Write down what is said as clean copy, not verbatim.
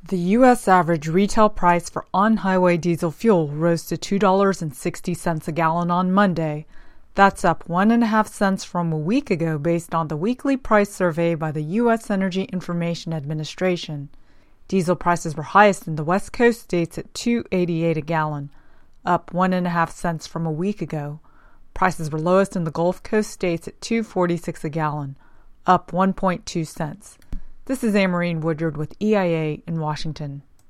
The U.S. average retail price for on-highway diesel fuel rose to $2.60 a gallon on Monday. That's up 1.5 cents from a week ago based on the weekly price survey by the U.S. Energy Information Administration. Diesel prices were highest in the West Coast states at $2.88 a gallon, up 1.5 cents from a week ago. Prices were lowest in the Gulf Coast states at $2.46 a gallon, up 1.2 cents. This is Amarine Woodard with EIA in Washington.